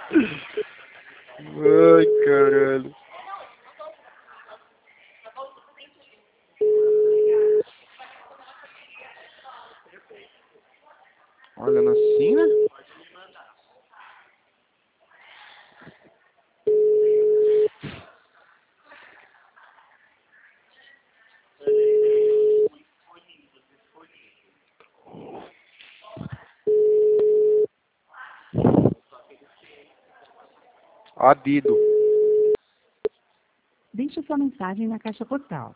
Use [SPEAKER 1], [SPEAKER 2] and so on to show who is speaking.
[SPEAKER 1] Ai, caralho. Olhando assim, né? Adido.
[SPEAKER 2] Deixe sua mensagem na caixa postal.